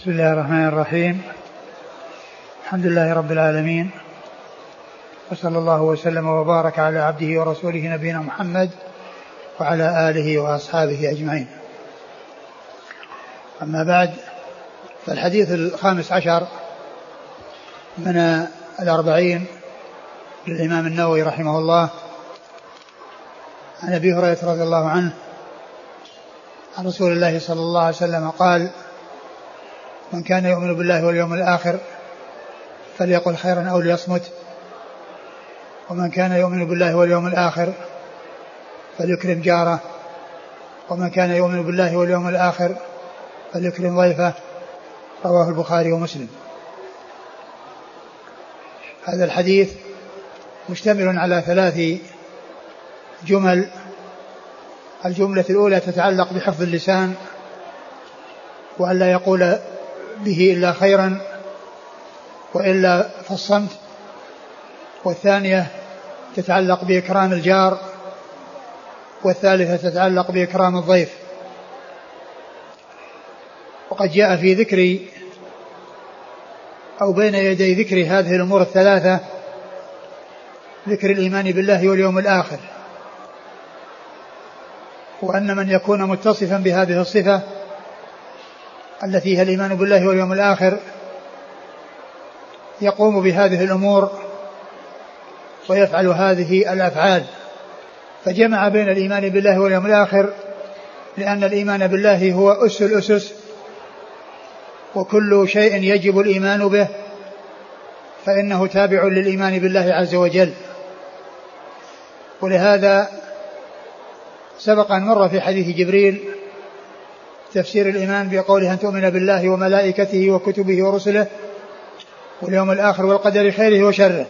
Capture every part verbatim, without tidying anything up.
بسم الله الرحمن الرحيم. الحمد لله رب العالمين، وصلى الله وسلم وبارك على عبده ورسوله نبينا محمد وعلى آله وأصحابه أجمعين. أما بعد، فالحديث الخامس عشر من الأربعين للإمام النووي رحمه الله عن أبي هريرة رضي الله عنه عن رسول الله صلى الله عليه وسلم قال: من كان يؤمن بالله واليوم الآخر فليقل خيرا أو ليصمت، ومن كان يؤمن بالله واليوم الآخر فليكرم جاره، ومن كان يؤمن بالله واليوم الآخر فليكرم ضيفه. رواه البخاري ومسلم. هذا الحديث مشتمل على ثلاث جمل. الجملة الأولى تتعلق بحفظ اللسان وأن لا يقول به إلا خيرا وإلا فالصمت، والثانية تتعلق بإكرام الجار، والثالثة تتعلق بإكرام الضيف. وقد جاء في ذكر أو بين يدي ذكر هذه الأمور الثلاثة ذكر الإيمان بالله واليوم الآخر، وأن من يكون متصفا بهذه الصفة التي هي الإيمان بالله واليوم الآخر يقوم بهذه الأمور ويفعل هذه الأفعال. فجمع بين الإيمان بالله واليوم الآخر لأن الإيمان بالله هو أس الأسس، وكل شيء يجب الإيمان به فإنه تابع للإيمان بالله عز وجل. ولهذا سبق أن مر في حديث جبريل تفسير الإيمان بقوله: أن تؤمن بالله وملائكته وكتبه ورسله واليوم الآخر والقدر خيره وشره.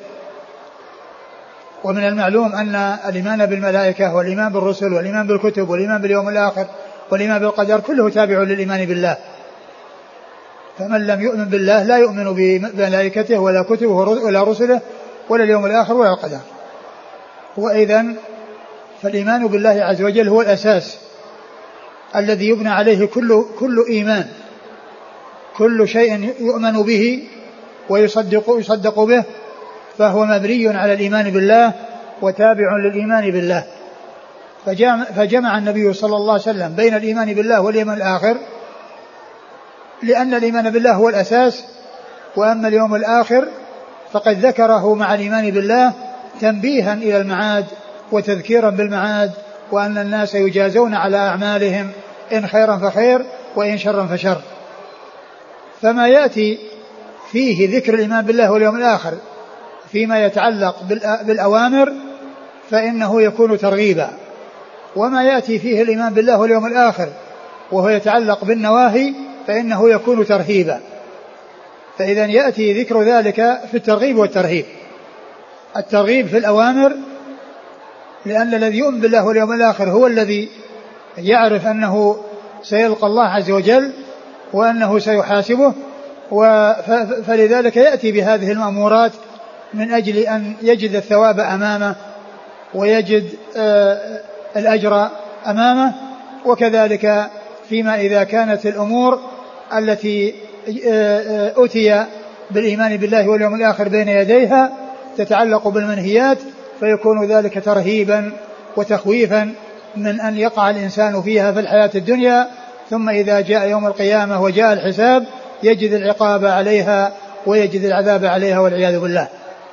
ومن المعلوم أن الإيمان بالملائكة والإيمان بالرسل والإيمان بالكتب والإيمان باليوم الآخر والإيمان بالقدر كله تابع للإيمان بالله، فمن لم يؤمن بالله لا يؤمن بملائكته ولا كتبه ولا رسله ولا اليوم الآخر ولا القدر. وإذن فالإيمان بالله عز وجل هو الأساس الذي يبنى عليه كل, كل إيمان. كل شيء يؤمن به ويصدق يصدق به فهو مبني على الإيمان بالله وتابع للإيمان بالله. فجمع, فجمع النبي صلى الله عليه وسلم بين الإيمان بالله واليوم الآخر لأن الإيمان بالله هو الأساس، وأما اليوم الآخر فقد ذكره مع الإيمان بالله تنبيها إلى المعاد وتذكيرا بالمعاد، وأن الناس يجازون على أعمالهم إن خيرا فخير وإن شرا فشر. فما يأتي فيه ذكر الإيمان بالله واليوم الآخر فيما يتعلق بالأوامر فإنه يكون ترغيبا، وما يأتي فيه الإيمان بالله واليوم الآخر وهو يتعلق بالنواهي فإنه يكون ترهيبا. فإذا يأتي ذكر ذلك في الترغيب والترهيب. الترغيب في الأوامر لأن الذي يؤمن بالله واليوم الآخر هو الذي يعرف أنه سيلقى الله عز وجل وأنه سيحاسبه، فلذلك يأتي بهذه المأمورات من أجل أن يجد الثواب أمامه ويجد الأجر أمامه. وكذلك فيما إذا كانت الأمور التي أتي بالإيمان بالله واليوم الآخر بين يديها تتعلق بالمنهيات فيكون ذلك ترهيبا وتخويفا من أن يقع الإنسان فيها في الحياة الدنيا، ثم إذا جاء يوم القيامة وجاء الحساب يجد العقاب عليها ويجد العذاب عليها والعياذ بالله.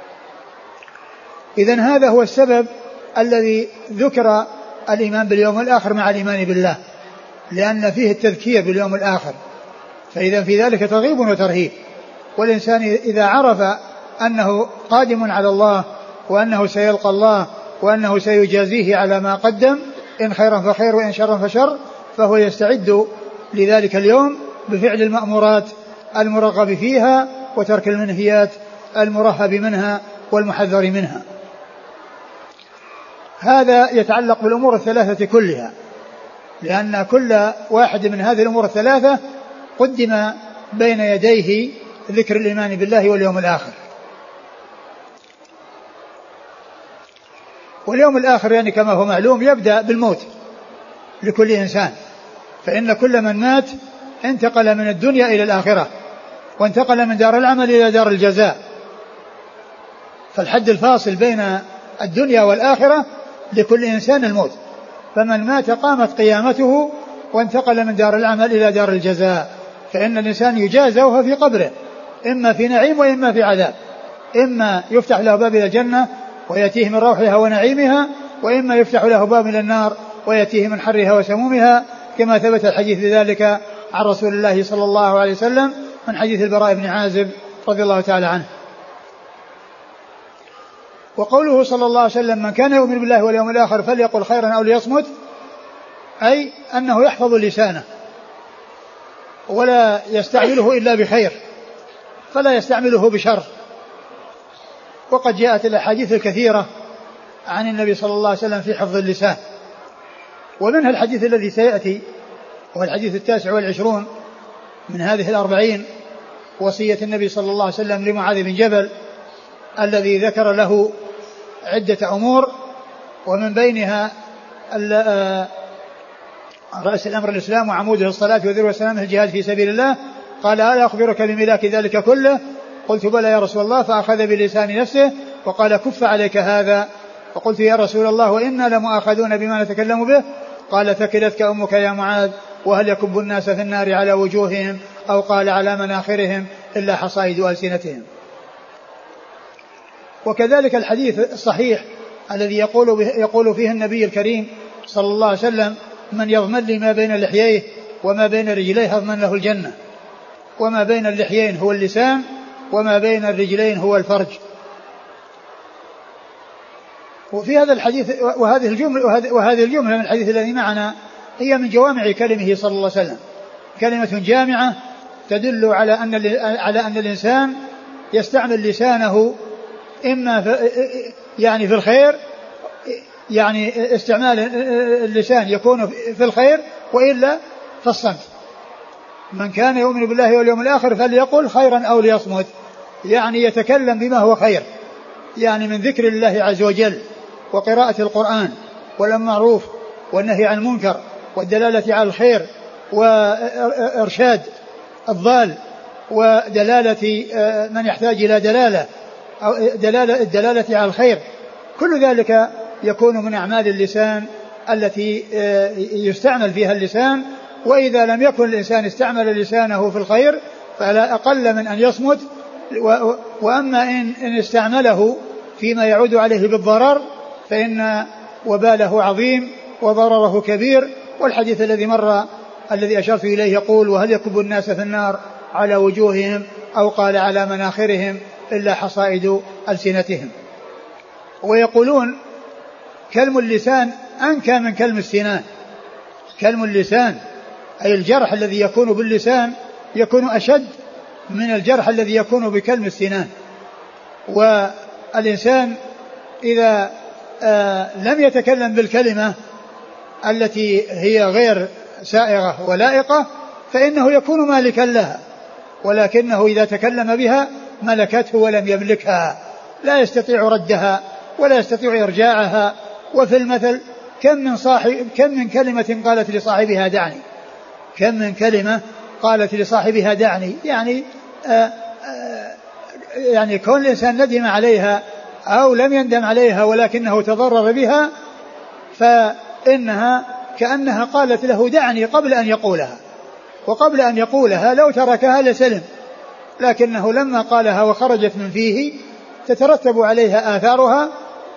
إذن هذا هو السبب الذي ذكر الإيمان باليوم الآخر مع الإيمان بالله، لأن فيه التذكير باليوم الآخر، فإذا في ذلك ترغيب وترهيب. والإنسان إذا عرف أنه قادم على الله وأنه سيلقى الله وأنه سيجازيه على ما قدم إن خيرا فخير وإن شرا فشر، فهو يستعد لذلك اليوم بفعل المأمورات المرغب فيها وترك المنهيات المرهب منها والمحذر منها. هذا يتعلق بالأمور الثلاثة كلها، لأن كل واحد من هذه الأمور الثلاثة قدم بين يديه ذكر الإيمان بالله واليوم الآخر. واليوم الآخر يعني كما هو معلوم يبدأ بالموت لكل إنسان، فإن كل من مات انتقل من الدنيا إلى الآخرة، وانتقل من دار العمل إلى دار الجزاء. فالحد الفاصل بين الدنيا والآخرة لكل إنسان الموت، فمن مات قامت قيامته وانتقل من دار العمل إلى دار الجزاء. فإن الإنسان يجازى وهو في قبره، إما في نعيم وإما في عذاب، إما يفتح له باب إلى الجنة ويأتيه من روحها ونعيمها، وإما يفتح له باب إلى النار ويأتيه من حرها وسمومها، كما ثبت الحديث بذلك عن رسول الله صلى الله عليه وسلم من حديث البراء بن عازب رضي الله تعالى عنه. وقوله صلى الله عليه وسلم من كان يؤمن بالله واليوم الآخر فليقل خيرا أو ليصمت، أي أنه يحفظ لسانه ولا يستعمله إلا بخير، فلا يستعمله بشر. وقد جاءت الأحاديث الكثيرة عن النبي صلى الله عليه وسلم في حفظ اللسان، ومنها الحديث الذي سيأتي وهو الحديث التاسع والعشرون من هذه الأربعين، وصية النبي صلى الله عليه وسلم لمعاذ بن جبل الذي ذكر له عدة أمور، ومن بينها رأس الأمر الإسلام وعموده الصلاة وذروة سلامه الجهاد في سبيل الله. قال ألا أخبرك بملاك ذلك كله؟ قلت بلى يا رسول الله. فأخذ بلسان نفسه وقال كف عليك هذا. فقلت يا رسول الله وإنا لمؤاخذون بما نتكلم به؟ قال ثكلتك أمك يا معاذ، وهل يكب الناس في النار على وجوههم أو قال على مناخرهم إلا حصائد ألسنتهم. وكذلك الحديث الصحيح الذي يقول, يقول فيه النبي الكريم صلى الله عليه وسلم من يضمن لي ما بين لحييه وما بين رجليه أضمن له الجنة. وما بين اللحيين هو اللسان، وما بين الرجلين هو الفرج. وفي هذا الحديث وهذه الجملة, وهذه الجملة من الحديث الذي معنا هي من جوامع كلمه صلى الله عليه وسلم، كلمة جامعة تدل على أن على أن الإنسان يستعمل لسانه إما في يعني في الخير، يعني استعمال اللسان يكون في الخير، وإلا في الصمت. من كان يؤمن بالله واليوم الآخر فليقل خيرا أو ليصمت، يعني يتكلم بما هو خير، يعني من ذكر الله عز وجل وقراءة القرآن والمعروف والنهي عن المنكر والدلالة على الخير وإرشاد الضال ودلالة من يحتاج إلى دلالة أو دلالة الدلالة على الخير. كل ذلك يكون من أعمال اللسان التي يستعمل فيها اللسان. وإذا لم يكن الإنسان استعمل لسانه في الخير فلا أقل من أن يصمت. وأما إن استعمله فيما يعود عليه بالضرر فإن وباله عظيم وضرره كبير. والحديث الذي مر الذي أشرت إليه يقول وهل يكب الناس في النار على وجوههم أو قال على مناخرهم إلا حصائد ألسنتهم. ويقولون كلم اللسان أنكى من كلم السنان. كلم اللسان أي الجرح الذي يكون باللسان يكون أشد من الجرح الذي يكون بكلم السنان. والإنسان إذا آه لم يتكلم بالكلمة التي هي غير سائغة ولائقة فإنه يكون مالكا لها، ولكنه إذا تكلم بها ملكته ولم يملكها، لا يستطيع ردها ولا يستطيع إرجاعها. وفي المثل كم من صاحب كم من كلمة قالت لصاحبها دعني، كم من كلمة قالت لصاحبها دعني، يعني آآ آآ يعني كون الإنسان ندم عليها أو لم يندم عليها ولكنه تضرر بها فإنها كأنها قالت له دعني قبل أن يقولها، وقبل أن يقولها لو تركها لسلم، لكنه لما قالها وخرجت من فيه تترتب عليها آثارها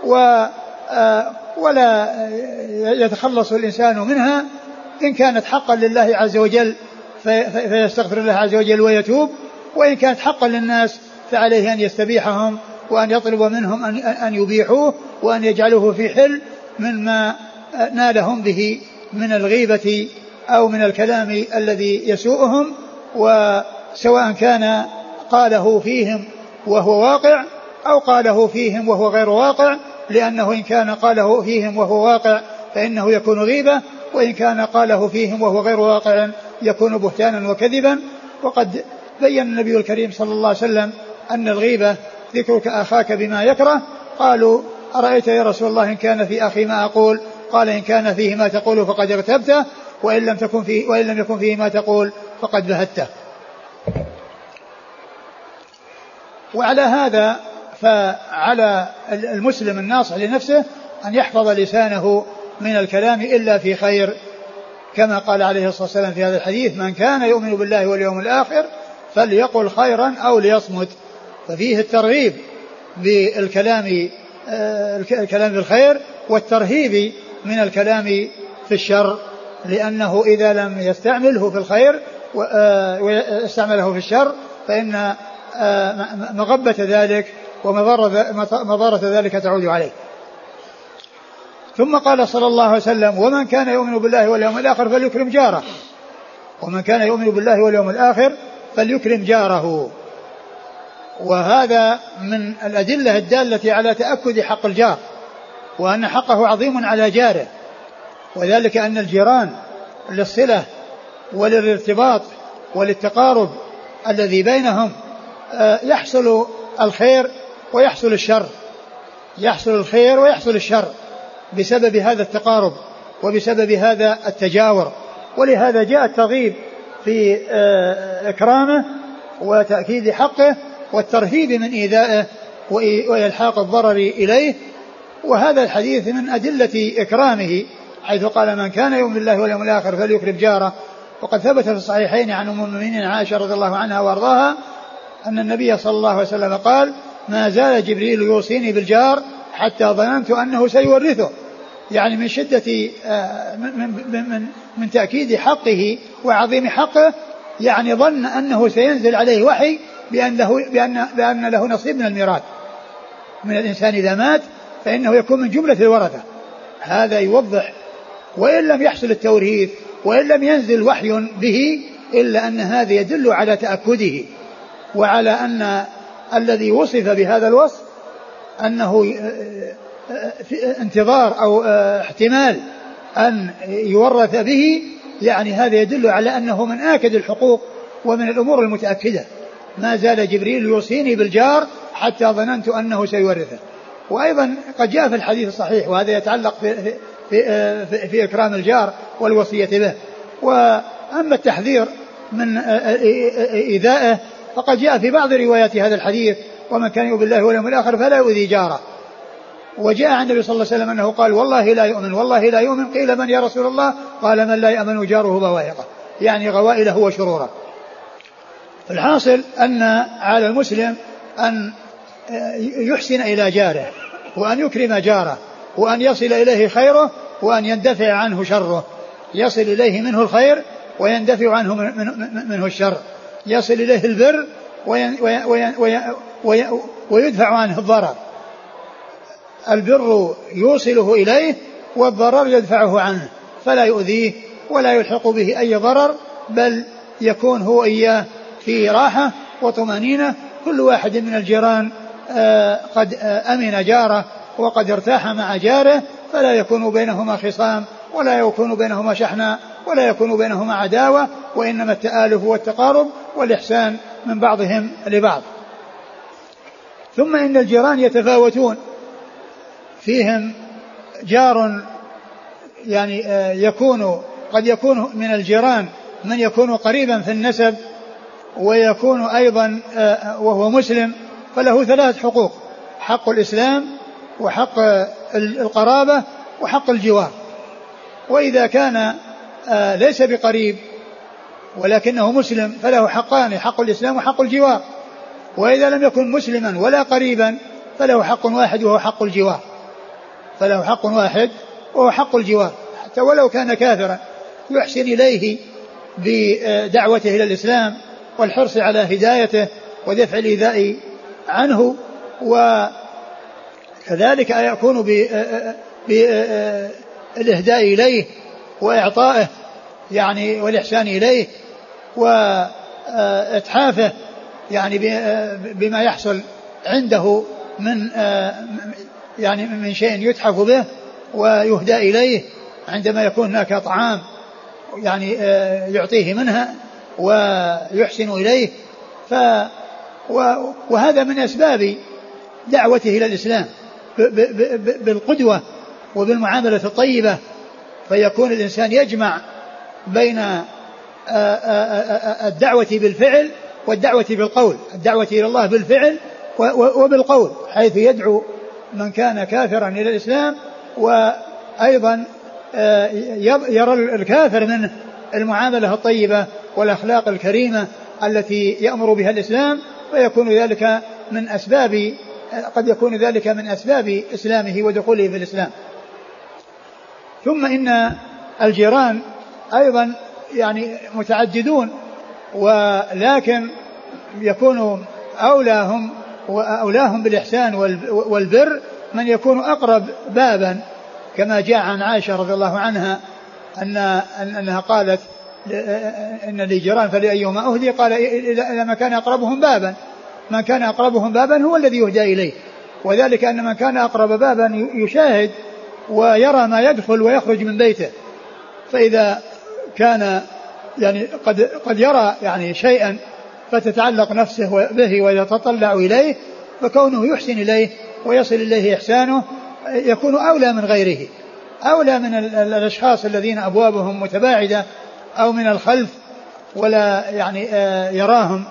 ولا يتخلص الإنسان منها. إن كانت حقا لله عز وجل فيستغفر الله عز وجل ويتوب، وإن كانت حقا للناس فعليه أن يستبيحهم وأن يطلب منهم أن يبيحوه وأن يجعلوه في حل مما نالهم به من الغيبة أو من الكلام الذي يسوءهم، وسواء كان قاله فيهم وهو واقع أو قاله فيهم وهو غير واقع، لأنه إن كان قاله فيهم وهو واقع فإنه يكون غيبة، وإن كان قاله فيهم وهو غير واقع يكون بهتانا وكذبا. وقد بين النبي الكريم صلى الله عليه وسلم أن الغيبة ذكرك أخاك بما يكره. قالوا أرأيت يا رسول الله إن كان في أخي ما أقول؟ قال إن كان فيه ما تقول فقد اغتبته، وإن لم تكن فيه وإن لم يكن فيه ما تقول فقد بهته. وعلى هذا فعلى المسلم الناصح لنفسه أن يحفظ لسانه من الكلام إلا في خير، كما قال عليه الصلاة والسلام في هذا الحديث: من كان يؤمن بالله واليوم الآخر فليقل خيرا أو ليصمت. ففيه الترغيب بالكلام الكلام بالخير والترهيب من الكلام في الشر، لأنه إذا لم يستعمله في الخير واستعمله في الشر فإن مغبة ذلك ومضارة ذلك تعود عليه. ثم قال صلى الله عليه وسلم: ومن كان يؤمن بالله واليوم الآخر فليكرم جاره. ومن كان يؤمن بالله واليوم الآخر فليكرم جاره. وهذا من الأدلة الدالة على تأكد حق الجار، وأن حقه عظيم على جاره، وذلك أن الجيران للصلة وللارتباط وللتقارب الذي بينهم يحصل الخير ويحصل الشر، يحصل الخير ويحصل الشر بسبب هذا التقارب وبسبب هذا التجاور. ولهذا جاء الترغيب في إكرامه وتأكيد حقه والترهيب من إيذائه وإلحاق الضرر إليه. وهذا الحديث من أدلة إكرامه، حيث قال: من كان يؤمن بالله واليوم الآخر فليكرم جاره. وقد ثبت في الصحيحين عن أم المؤمنين عائشة رضي الله عنها وأرضاها أن النبي صلى الله عليه وسلم قال: ما زال جبريل يوصيني بالجار حتى ظننت أنه سيورثه. يعني من شدة من, من, من تأكيد حقه وعظيم حقه، يعني ظن أنه سينزل عليه وحي بأن له, بأن, بأن له نصيب من الميراث من الإنسان إذا مات، فإنه يكون من جملة الورثة. هذا يوضح، وإن لم يحصل التوريث وإن لم ينزل وحي به، إلا أن هذا يدل على تأكده وعلى أن الذي وصف بهذا الوصف أنه انتظار أو احتمال أن يورث به، يعني هذا يدل على أنه من آكد الحقوق ومن الأمور المتأكدة. ما زال جبريل يوصيني بالجار حتى ظننت أنه سيورثه. وأيضا قد جاء في الحديث الصحيح، وهذا يتعلق في, في, في, في إكرام الجار والوصية به. وأما التحذير من إيذائه فقد جاء في بعض روايات هذا الحديث: ومن كان يؤمن بالله واليوم الآخر فلا يؤذي جاره. وجاء عن النبي صلى الله عليه وسلم أنه قال: والله لا يؤمن، والله لا يؤمن. قيل: من يا رسول الله؟ قال: من لا يأمن جاره بوائقه، يعني غوائله وشروره. الحاصل أن على المسلم أن يحسن إلى جاره، وأن يكرم جاره، وأن يصل إليه خيره، وأن يندفع عنه شره. يصل إليه منه الخير ويندفع عنه منه الشر، يصل إليه البر ويدفع عنه الضرر. البر يوصله إليه والضرر يدفعه عنه، فلا يؤذيه ولا يلحق به أي ضرر، بل يكون هو إياه في راحة وطمأنينة. كل واحد من الجيران قد أمن جاره وقد ارتاح مع جاره، فلا يكون بينهما خصام ولا يكون بينهما شحناء ولا يكون بينهما عداوة، وإنما التآلف والتقارب والإحسان من بعضهم لبعض. ثم إن الجيران يتفاوتون، فيهم جار يعني يكون قد يكون من الجيران من يكون قريبا في النسب، ويكون أيضا وهو مسلم، فله ثلاث حقوق: حق الإسلام وحق القرابة وحق الجوار. وإذا كان ليس بقريب ولكنه مسلم فله حقان: حق الإسلام وحق الجوار. وإذا لم يكن مسلما ولا قريبا فله حق واحد وهو حق الجوار، فله حق واحد وهو حق الجوار، حتى ولو كان كافرا يحسن إليه بدعوته إلى الإسلام والحرص على هدايته ودفع الإيذاء عنه. وكذلك يكون بالإهداء إليه وإعطائه يعني والإحسان إليه وإتحافه يعني بما يحصل عنده من يعني من شيء يتحف به ويهدى إليه عندما يكون هناك طعام يعني يعطيه منها ويحسن إليه. ف وهذا من أسباب دعوته إلى الإسلام بالقدوة وبالمعاملة الطيبة، فيكون الإنسان يجمع بين الدعوة بالفعل والدعوة بالقول، الدعوة إلى الله بالفعل وبالقول، حيث يدعو من كان كافرا إلى الإسلام، وأيضا يرى الكافر منه المعاملة الطيبة والأخلاق الكريمة التي يأمر بها الإسلام، ويكون ذلك من أسباب قد يكون ذلك من أسباب إسلامه ودخوله في الإسلام. ثم إن الجيران أيضا يعني متعددون، ولكن يكون أولاهم وأولاهم بالإحسان والبر من يكون أقرب بابا، كما جاء عن عائشة رضي الله عنها أن أنها قالت إن لي جيران فلأيهما أهدي، قال إلى ما كان أقربهم بابا، من كان أقربهم بابا هو الذي يهدى إليه، وذلك أن من كان أقرب بابا يشاهد ويرى ما يدخل ويخرج من بيته، فإذا كان يعني قد قد يرى يعني شيئا فتتعلق نفسه به ويتطلع إليه، فكونه يحسن إليه ويصل إليه إحسانه يكون أولى من غيره، أولى من الأشخاص الذين أبوابهم متباعدة أو من الخلف ولا يعني يراهم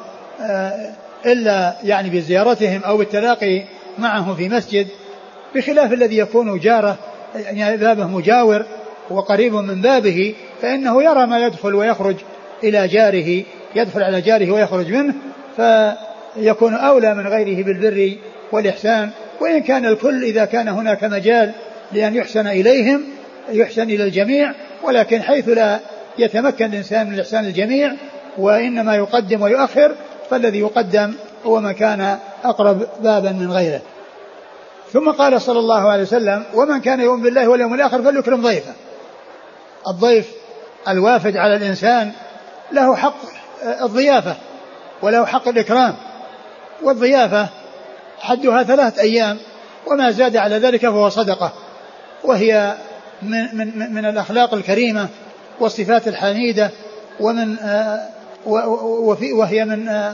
إلا يعني بزيارتهم أو بالتلاقي معه في مسجد، بخلاف الذي يكون جاره يعني بابه مجاور وقريب من بابه، فإنه يرى ما يدخل ويخرج إلى جاره، يدخل على جاره ويخرج منه، فيكون أولى من غيره بالبر والإحسان. وإن كان الكل إذا كان هناك مجال لأن يحسن إليهم يحسن إلى الجميع، ولكن حيث لا يتمكن الإنسان من إحسان الجميع وإنما يقدم ويؤخر، فالذي يقدم هو من كان أقرب بابا من غيره. ثم قال صلى الله عليه وسلم: ومن كان يؤمن بالله واليوم الآخر فليكرم ضيفه. الضيف الوافد على الإنسان له حق الضيافة وله حق الإكرام، والضيافة حدها ثلاثة أيام، وما زاد على ذلك فهو صدقة، وهي من, من, من الأخلاق الكريمة والصفات الحميدة، ومن آه وفي وهي من, آه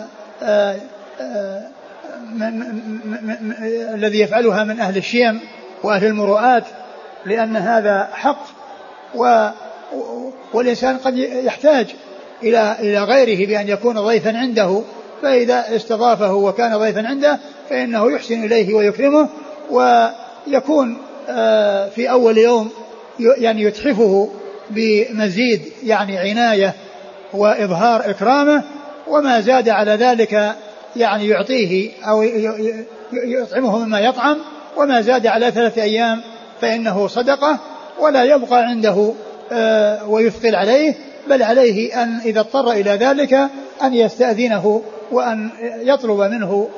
آه من, من, من, من الذي يفعلها من أهل الشيم وأهل المروءات، لأن هذا حق، و والإنسان قد يحتاج إلى إلى غيره بأن يكون ضيفا عنده، فإذا استضافه وكان ضيفا عنده فإنه يحسن إليه ويكرمه، ويكون في أول يوم يعني يتحفه بمزيد يعني عناية وإظهار إكرامه، وما زاد على ذلك يعني يعطيه أو يطعمه مما يطعم، وما زاد على ثلاثة أيام فإنه صدقة، ولا يبقى عنده ويثقل عليه، بل عليه أن إذا اضطر إلى ذلك أن يستأذنه وأن يطلب منه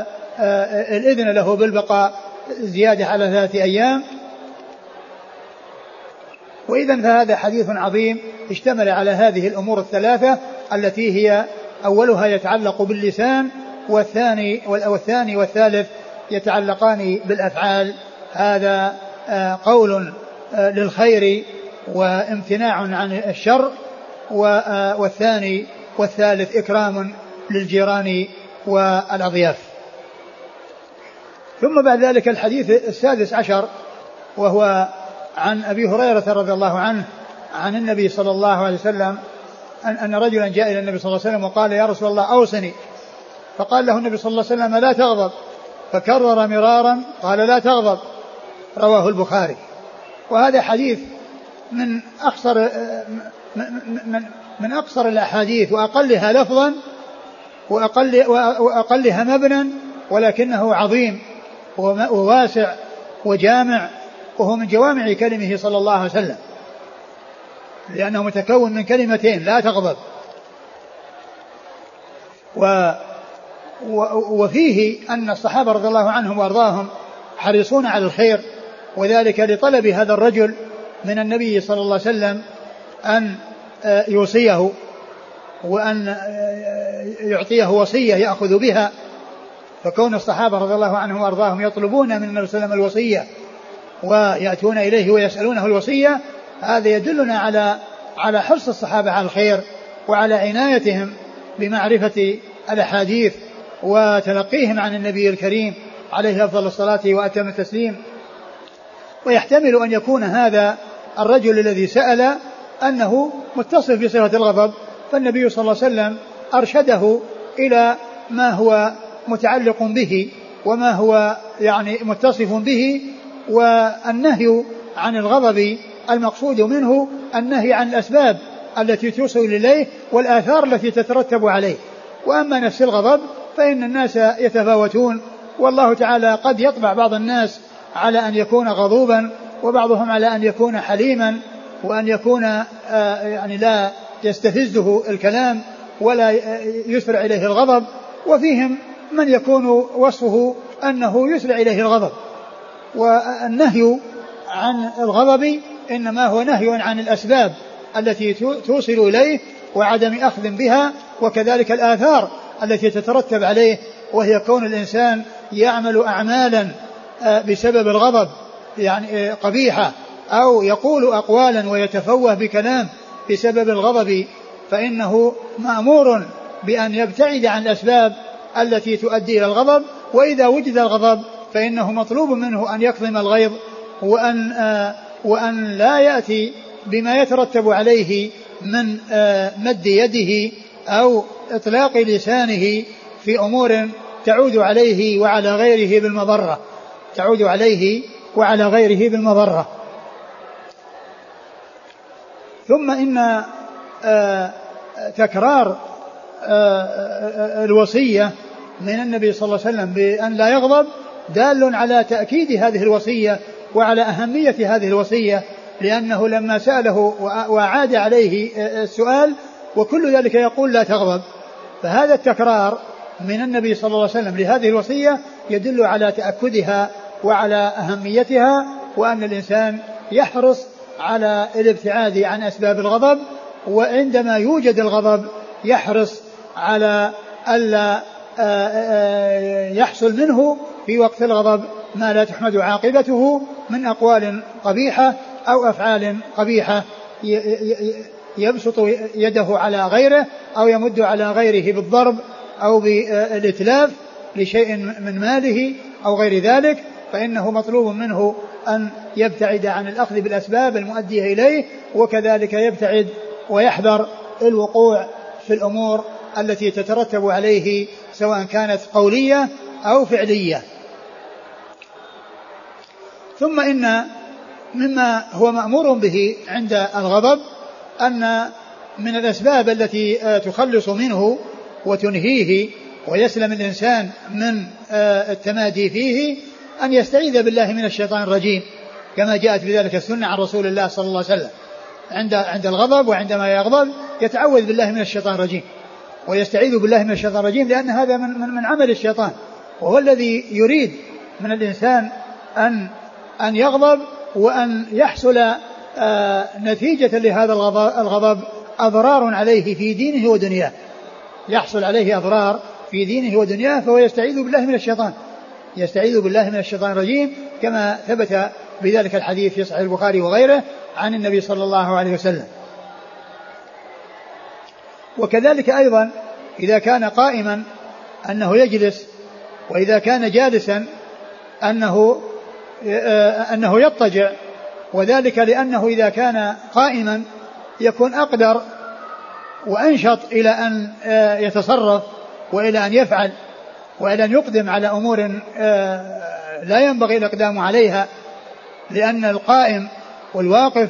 الإذن له بالبقاء زيادة على ثلاثة أيام. وإذن فهذا حديث عظيم اشتمل على هذه الأمور الثلاثة التي هي أولها يتعلق باللسان، والثاني والثاني والثالث يتعلقان بالأفعال. هذا قول للخير وامتناع عن الشر، والثاني والثالث إكرام للجيران والأضياف. ثم بعد ذلك الحديث السادس عشر، وهو عن أبي هريرة رضي الله عنه عن النبي صلى الله عليه وسلم أن رجلا جاء إلى النبي صلى الله عليه وسلم وقال: يا رسول الله أوصني. فقال له النبي صلى الله عليه وسلم: لا تغضب. فكرر مرارا قال: لا تغضب. رواه البخاري. وهذا حديث من أقصر من, من أقصر الأحاديث وأقلها لفظا وأقل وأقلها مبنى، ولكنه عظيم وواسع وجامع، وهو من جوامع كلمه صلى الله عليه وسلم، لأنه متكون من كلمتين: لا تغضب. و وفيه أن الصحابة رضي الله عنهم وأرضاهم حريصون على الخير، وذلك لطلب هذا الرجل من النبي صلى الله عليه وسلم أن يوصيه وأن يعطيه وصية يأخذ بها. فكون الصحابة رضي الله عنهم وأرضاهم يطلبون من النبي صلى الله عليه وسلم الوصية ويأتون إليه ويسألونه الوصية، هذا يدلنا على على حرص الصحابة على الخير وعلى عنايتهم بمعرفة الأحاديث وتلقيهم عن النبي الكريم عليه أفضل الصلاة وأتم التسليم. ويحتمل أن يكون هذا الرجل الذي سأل أنه متصف بصفة الغضب، فالنبي صلى الله عليه وسلم أرشده إلى ما هو متعلق به وما هو يعني متصف به. والنهي عن الغضب المقصود منه النهي عن الأسباب التي توصل إليه والآثار التي تترتب عليه. وأما نفس الغضب فإن الناس يتفاوتون، والله تعالى قد يطبع بعض الناس على أن يكون غضوبا، وبعضهم على أن يكون حليما، وأن يكون يعني لا يستفزه الكلام ولا يسرع إليه الغضب، وفيهم من يكون وصفه أنه يسرع إليه الغضب. والنهي عن الغضب إنما هو نهي عن الأسباب التي توصل إليه وعدم أخذ بها، وكذلك الآثار التي تترتب عليه، وهي كون الإنسان يعمل أعمالا بسبب الغضب يعني قبيحة، أو يقول أقوالا ويتفوه بكلام بسبب الغضب، فإنه مأمور بأن يبتعد عن الأسباب التي تؤدي إلى الغضب. وإذا وجد الغضب فإنه مطلوب منه أن يكظم الغيظ، وأن, آه وأن لا يأتي بما يترتب عليه من آه مد يده أو إطلاق لسانه في أمور تعود عليه وعلى غيره بالمضرة تعود عليه وعلى غيره بالمضرة. ثم إن آه تكرار آه الوصية من النبي صلى الله عليه وسلم بأن لا يغضب دال على تأكيد هذه الوصية وعلى أهمية هذه الوصية، لأنه لما سأله وعاد عليه السؤال وكل ذلك يقول لا تغضب، فهذا التكرار من النبي صلى الله عليه وسلم لهذه الوصية يدل على تأكدها وعلى أهميتها، وأن الإنسان يحرص على الابتعاد عن أسباب الغضب، وعندما يوجد الغضب يحرص على ألا يحصل منه في وقت الغضب ما لا تحمد عاقبته من أقوال قبيحة أو أفعال قبيحة يبسط يده على غيره أو يمد على غيره بالضرب أو بالإتلاف لشيء من ماله أو غير ذلك، فإنه مطلوب منه أن يبتعد عن الأخذ بالأسباب المؤدية إليه، وكذلك يبتعد ويحذر الوقوع في الأمور التي تترتب عليه سواء كانت قولية أو فعلية. ثم إن مما هو مأمور به عند الغضب أن من الأسباب التي تخلص منه وتنهيه ويسلم الإنسان من التمادي فيه أن يستعيذ بالله من الشيطان الرجيم، كما جاءت بذلك السنة عن رسول الله صلى الله عليه وسلم عند عند الغضب، وعندما يغضب يتعوذ بالله من الشيطان الرجيم ويستعيذ بالله من الشيطان الرجيم، لأن هذا من, من, من عمل الشيطان، وهو الذي يريد من الإنسان أن أن يغضب وأن يحصل آه نتيجة لهذا الغضب أضرار عليه في دينه ودنياه، يحصل عليه أضرار في دينه ودنياه، فهو يستعيذ بالله من الشيطان يستعيذ بالله من الشيطان الرجيم، كما ثبت بذلك الحديث في صحيح البخاري وغيره عن النبي صلى الله عليه وسلم. وكذلك أيضا إذا كان قائما أنه يجلس، وإذا كان جالسا أنه أنه يضطجع، وذلك لأنه إذا كان قائما يكون أقدر وأنشط إلى أن يتصرف وإلى أن يفعل وإلى أن يقدم على أمور لا ينبغي الإقدام عليها، لأن القائم والواقف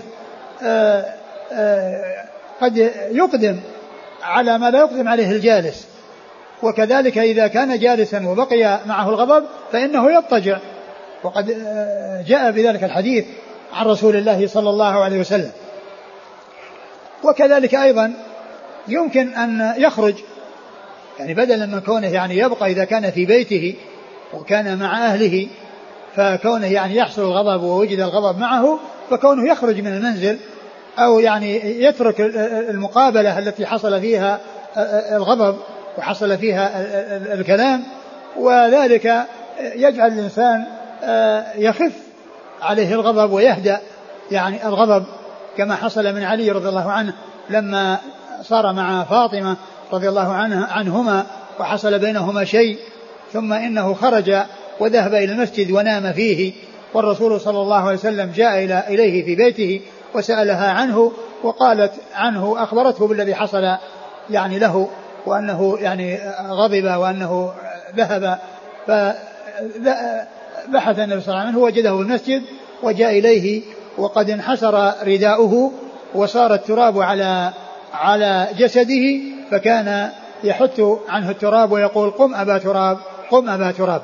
قد يقدم على ما لا يقدم عليه الجالس. وكذلك إذا كان جالسا وبقي معه الغضب فإنه يضطجع، وقد جاء بذلك الحديث عن رسول الله صلى الله عليه وسلم. وكذلك أيضا يمكن أن يخرج، يعني بدلا من كونه يعني يبقى إذا كان في بيته وكان مع أهله، فكونه يعني يحصل الغضب ووجد الغضب معه، فكونه يخرج من المنزل أو يعني يترك المقابلة التي حصل فيها الغضب وحصل فيها الكلام، وذلك يجعل الإنسان يخف عليه الغضب ويهدأ يعني الغضب، كما حصل من علي رضي الله عنه لما صار مع فاطمة رضي الله عنه عنهما وحصل بينهما شيء، ثم إنه خرج وذهب إلى المسجد ونام فيه، والرسول صلى الله عليه وسلم جاء إليه في بيته وسألها عنه، وقالت عنه أخبرته بالذي حصل يعني له وأنه يعني غضب وأنه ذهب، فبحث النبي صلى الله عليه وسلم وجده في المسجد وجاء إليه وقد انحسر رداؤه وصار التراب على على جسده، فكان يحث عنه التراب ويقول قم أبا تراب قم أبا تراب.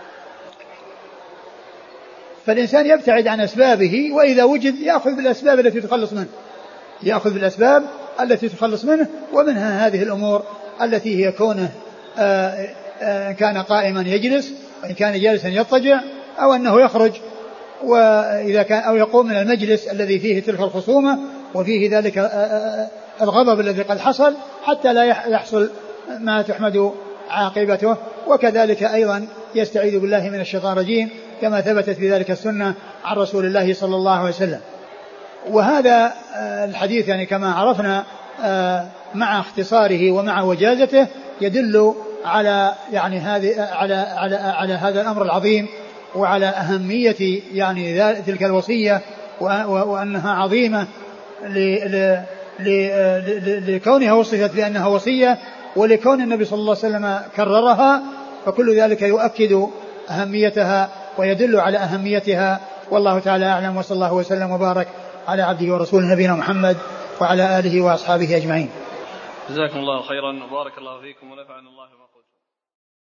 فالإنسان يبتعد عن أسبابه، وإذا وجد يأخذ بالأسباب التي تخلص منه يأخذ بالأسباب التي تخلص منه ومنها هذه الأمور التي هي كونه آآ آآ كان قائما يجلس، وإن كان جالسا يضطجع، أو أنه يخرج وإذا كان أو يقوم من المجلس الذي فيه تلك الخصومة وفيه ذلك الغضب الذي قد حصل، حتى لا يحصل ما تحمد عاقبته. وكذلك أيضا يستعيذ بالله من الشيطان الرجيم كما ثبتت في ذلك السنة عن رسول الله صلى الله عليه وسلم. وهذا الحديث يعني كما عرفنا مع اختصاره ومع وجازته يدل على يعني هذه على على على هذا الأمر العظيم وعلى أهمية يعني تلك الوصية وأنها عظيمة لكونها وصفت بأنها وصية ولكون النبي صلى الله عليه وسلم كررها، فكل ذلك يؤكد أهميتها ويدل على أهميتها. والله تعالى أعلم، وصلى الله وسلم وبارك على عبده ورسوله نبينا محمد وعلى آله وأصحابه أجمعين. جزاكم الله خيرا وبارك الله فيكم ونفعنا الله بما